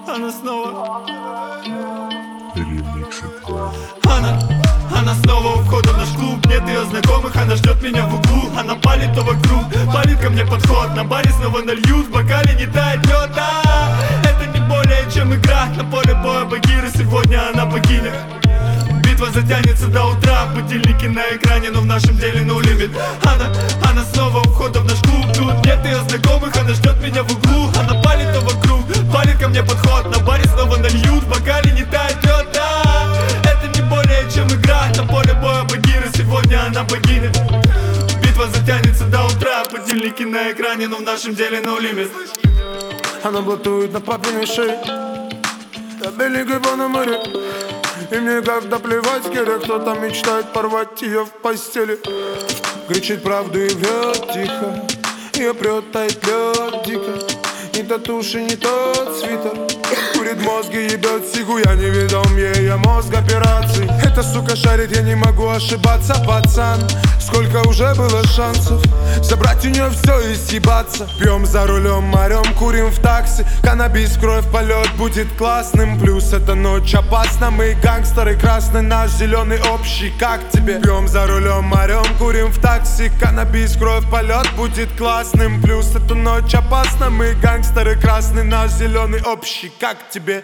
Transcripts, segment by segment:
Она снова ремиксы. Она снова у входа в наш клуб. Нет ее знакомых, она ждет меня в углу. Она палит то вокруг, палит ко мне подход. На баре снова нальют, в бокале не тает лед. Это не более чем игра. На поле боя Багира, сегодня она богиня. Битва затянется до утра. Будильники на экране, но в нашем деле no limit. Она снова у входа в наш клуб. Тут нет ее знакомых, она ждет меня в углу. Она палит то вокруг, палит ко мне подход. На баре снова нальют, в бокале не тает лед. Это не более чем игра. На поле боя Багира, сегодня она богиня. Битва затянется до утра. Будильники на экране, но в нашем деле no limit. Она блатует на папиной шее, я беленькой по на море. И мне когда плевать, когда кто-то мечтает порвать ее в постели. Кричит правду и врет тихо, ее прет, тает лед дико. Не та туши, не тот свитер. Курит мозги, ебет сигу, я не ведом ей, я мозг операций. Эта сука шарит, я не могу ошибаться, пацан. Сколько уже было шансов забрать у нее все и съебаться. Пьем за рулем, орем, курим в такси. Каннабис, кровь, полет будет классным. Плюс эта ночь опасна, мы гангстеры. Красный наш, зеленый общий, как тебе? Пьем за рулем, орем, курим в такси. Каннабис, кровь, полет будет классным. Плюс эта ночь опасна, мы гангстеры. Красный наш, зеленый общий, как тебе?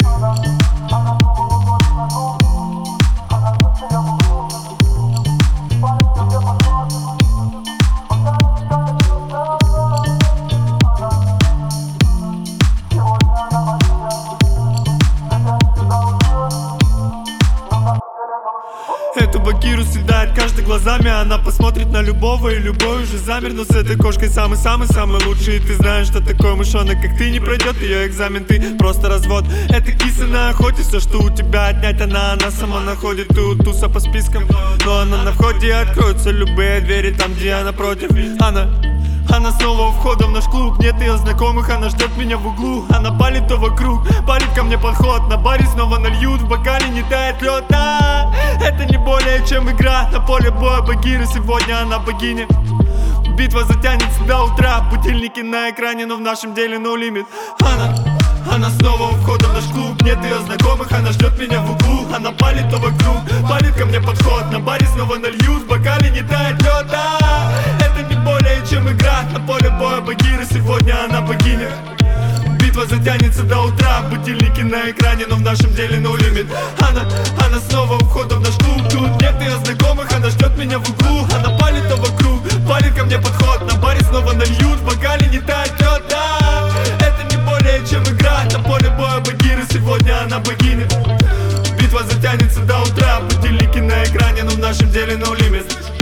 Эту Багиру съедает каждый глазами. Она посмотрит на любого, и любой уже замер. Но с этой кошкой самый-самый-самый лучший. И ты знаешь, что такой мышонок, как ты, не пройдет ее экзамен. Ты просто развод. Это киса на охоте. Все, что у тебя отнять, она сама находит. Ты у туса по спискам, но она на входе. Откроются любые двери там, где она против. Она снова у входа в наш клуб. Нет ее знакомых, она ждет меня в углу. Она палит то вокруг, палит ко мне подход. На баре снова нальют, в бокале не тает лед. Это не более чем игра. На поле боя Багира, сегодня она богиня. Битва затянется до утра. Будильники на экране, но в нашем деле no limit. Она снова у входа в наш клуб. Нет ее знакомых, она ждет меня в углу. Она палит то вокруг, палит ко мне подход. На баре снова нальют, в бокале не тает лед. Это не более чем игра. На поле боя Багира, сегодня она богиня. Битва затянется до утра. Будильники на экране, но в нашем деле no limit. Она снова у входа в наш клуб. Тут нет ее знакомых, она ждет меня в углу. Она палит то вокруг, палит ко мне подход. На баре снова нальют, в бокале не тает лед. Это не более чем игра. На поле боя Багира, сегодня она богиня. Битва затянется до утра. Будильники на экране, но в нашем деле no limit.